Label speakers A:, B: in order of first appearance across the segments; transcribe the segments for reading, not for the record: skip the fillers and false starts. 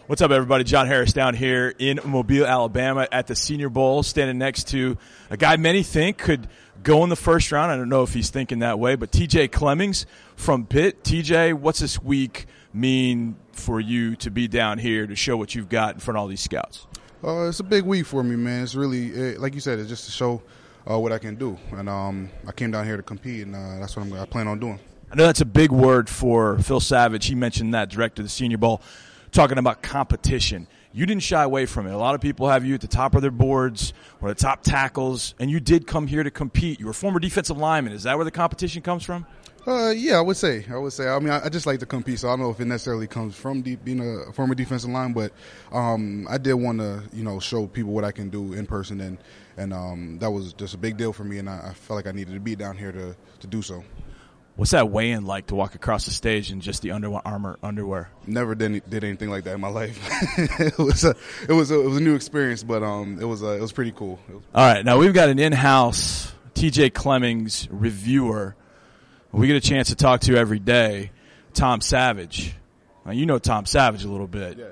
A: What's up, everybody? John Harris down here in Mobile, Alabama at the Senior Bowl, standing next to a guy many think could go in the first round. I don't know if he's thinking that way, but TJ Clemmings from Pitt. TJ, what's this week mean for you to be down here to show what you've got in front of all these scouts?
B: It's a big week for me, man. It's really, like you said, it's just to show what I can do. And I came down here to compete, and that's what I plan on doing.
A: I know that's a big word for Phil Savage. He mentioned that director of the Senior Bowl, talking about competition. You didn't shy away from it. A lot of people have you at the top of their boards or the top tackles, and you did come here to compete. You were a former defensive lineman. Is that where the competition comes from?
B: Yeah, I would say. I mean, I just like to compete, so I don't know if it necessarily comes from being a former defensive line, but I did want to, show people what I can do in person, and that was just a big deal for me, and I felt like I needed to be down here to do so.
A: What's that weigh-in like to walk across the stage in just the Under Armour underwear?
B: Never did anything like that in my life. It was a new experience, but it was pretty cool.
A: All right, now we've got an in-house TJ Clemmings reviewer we get a chance to talk to every day, Tom Savage. Now, you know Tom Savage a little bit.
B: Yes.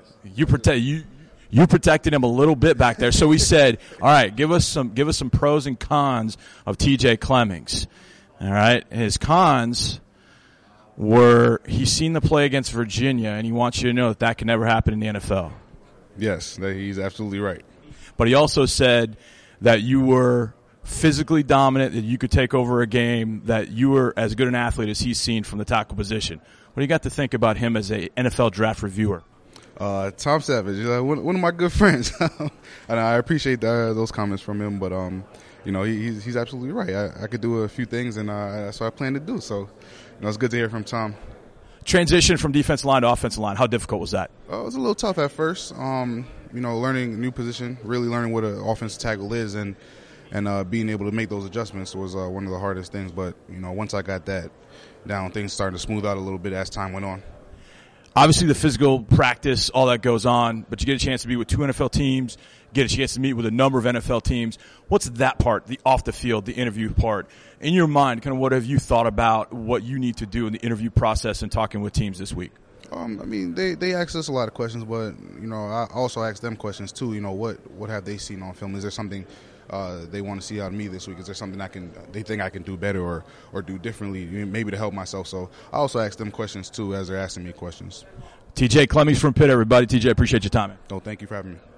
A: You protected him a little bit back there, so we said, all right, give us some pros and cons of TJ Clemmings. All right, his cons were he's seen the play against Virginia, and he wants you to know that can never happen in the NFL.
B: Yes, he's absolutely right.
A: But he also said that you were physically dominant, that you could take over a game, that you were as good an athlete as he's seen from the tackle position. What do you got to think about him as a NFL draft reviewer?
B: Tom Savage, one of my good friends, and I appreciate those comments from him, but he's absolutely right. I could do a few things, and that's what I plan to do. So, it's good to hear from Tom.
A: Transition from defensive line to offensive line, how difficult was that?
B: It was a little tough at first. Learning a new position, really learning what an offensive tackle is, and being able to make those adjustments was one of the hardest things. But once I got that down, things started to smooth out a little bit as time went on.
A: Obviously, the physical practice, all that goes on, but you get a chance to be with two NFL teams, get a chance to meet with a number of NFL teams. What's that part, the off the field, the interview part? In your mind, kind of what have you thought about what you need to do in the interview process and talking with teams this week?
B: They asked us a lot of questions, but, I also asked them questions too. What have they seen on film? Is there something they want to see out of me this week? Is there something they think I can do better or do differently, maybe to help myself? So I also asked them questions too as they're asking me questions.
A: TJ Clemmings from Pitt, everybody. TJ, appreciate your time.
B: No, thank you for having me.